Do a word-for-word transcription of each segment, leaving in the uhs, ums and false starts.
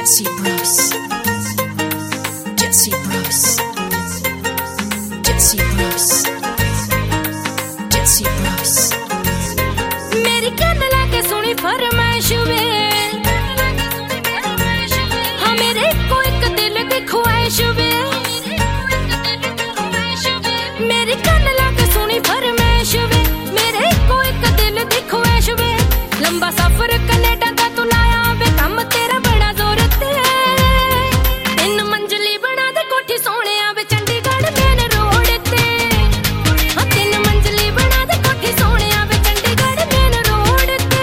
Jesse Bros. Jesse Bros. Jesse Bros. Jesse Bros. मेरी कान लाके सुनी फरमाइश वे, हाँ मेरे को एक दिल की ख्वाहिश वे। मेरी कान लाके सुनी फरमाइश वे, मेरे को एक दिल की ख्वाहिश वे। लंबा सफर कनेडा दा तू लाया वे, काम तेरा बड़ा जोर ते। तीन मंजिली बना दे कोठी सोने वे, चंडीगढ़ मेन रोड ते। हाँ तीन मंजिली बना दे कोठी सोने वे, चंडीगढ़ मेन रोड ते।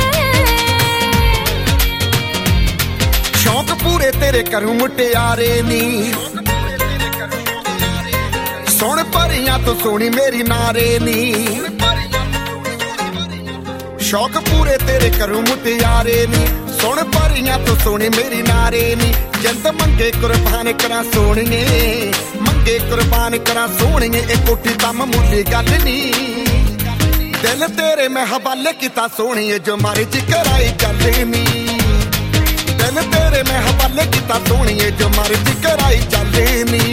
शौक पूरे तेरे करूं मुटियारे नी, सुन परियां तो सोनी मेरी नारे नी। शौक पूरे तेरे करूं मुटियारे नी, सुन परियां तो सोनी मेरी नारे नी। जिंद मंगे कुर्बान करा सोनिए, मंगे कुर्बान करा सोनिए। एक कोठी दा मामूली गल नी, दिल तेरे मैं हवाले किता सोनिए। जो मर्जी कराई गल नी, दिल तेरे मैं हवाले किता सोनिए। जो मर्जी कराई गल नी।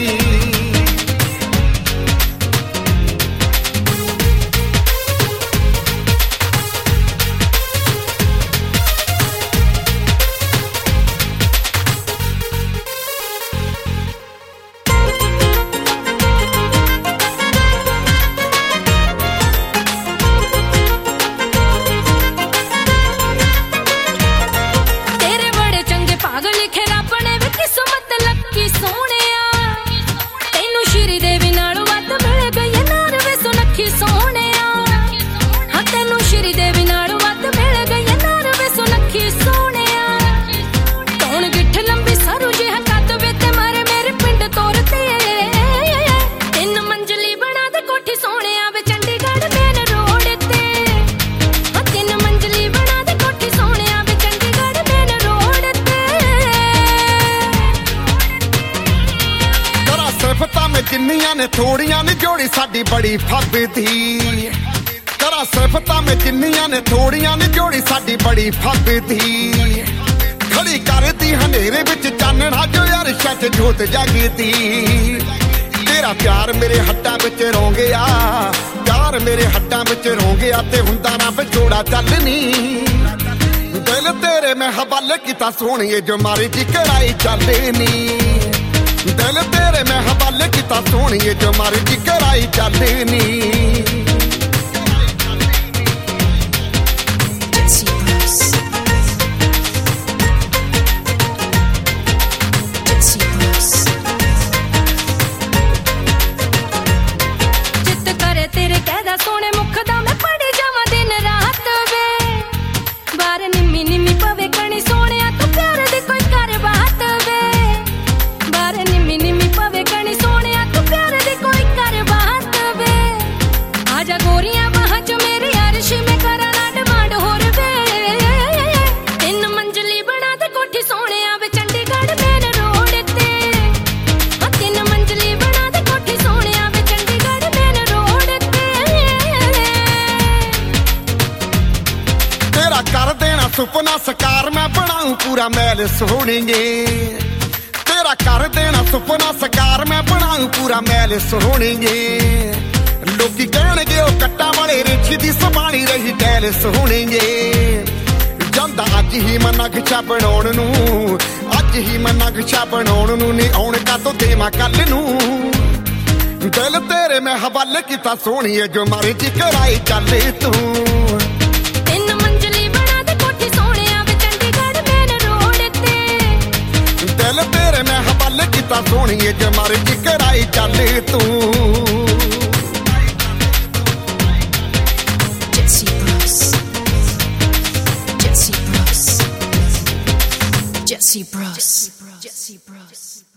जिन्नियां ने थोड़ियां ने जोड़ी साडी बड़ी फबदी। करा सिफतां में जिन्नियां ने थोड़ियां ने जोड़ी साडी बड़ी फबदी। खड़ी करदी हनेरे विच चानणा जो अरशां च जोत जगदी। तेरा प्यार मेरे हड्डां विच रोंगिया, प्यार मेरे हड्डां विच रोंगिया। ते हुंदा ना विछोड़ा चलनी, दिल तेरे मैं हवाले किता सोहणीए। जो मर्जी कराई चलनी, दिल तेरे मैं हवाले किता सोहणीए। जो मर्जी कराई चलनी। Jesse Bros. Jesse Bros. चित करे तेरे कहदा सोने मुख दा मैं पढ़ी जावां दिन रात वे। बार निम्मी निम्मी पवे कणी सोने तू प्यार दी कोई कर बात वे। बार निम्मी निम्मी पवे कणी सोने तू प्यार दी कोई कर बात वे। आजा गोरियां वहां जो मेरी अर्श में करा ना डिमांड होर वे। तीन मंजिली बना दे कोठी सोने वे, चंडीगढ़ मेन रोड ते। हाँ तीन मंजिली बना दे कोठी सोने वे, चंडीगढ़ मेन रोड ते। तेरा कर देना सुपना सकार मैं बनाऊं पूरा महल सोहणीए। तेरा कर देना सुपना सकार मैं बनाऊं पूरा महल सोहणीए। लोकी कहणगे ओ कट्टा वाले रिछी दी संभाली रही टैल सोहणीए। ਜਾਂਦਾ ਅੱਜ ਹੀ ਮੈਂ ਨਕਸ਼ਾ ਬਣਾਉਣ ਨੂੰ, ਅੱਜ ਹੀ ਮੈਂ ਨਕਸ਼ਾ ਬਣਾਉਣ ਨੂੰ। ਨਹੀਂ ਆਉਣ ਕਾਤੋਂ ਦੇਵਾਂ ਕੱਲ ਨੂੰ, ਦਿਲ ਤੇਰੇ ਮੈਂ ਹਵਾਲੇ ਕੀਤਾ ਸੋਹਣੀਏ। ਜੋ ਮਰਜੀ ਕਰਾਈ ਚੱਲ ਤੂੰ। ਤਿੰਨ ਮੰਜ਼ਲੀ ਬਣਾ ਦੇ ਕੋਠੀ ਸੋਹਣਿਆ ਵੇ, ਚੰਡੀਗੜ੍ਹ ਮੇਨ ਰੋਡ ਤੇ। ਦਿਲ ਤੇਰੇ ਮੈਂ ਹਵਾਲੇ ਕੀਤਾ ਸੋਹਣੀਏ। ਜੋ ਮਰਜੀ ਕਰਾਈ ਚੱਲ ਤੂੰ। Jesse Bros. Jesse Bros. Jesse Bros. Jesse Bros.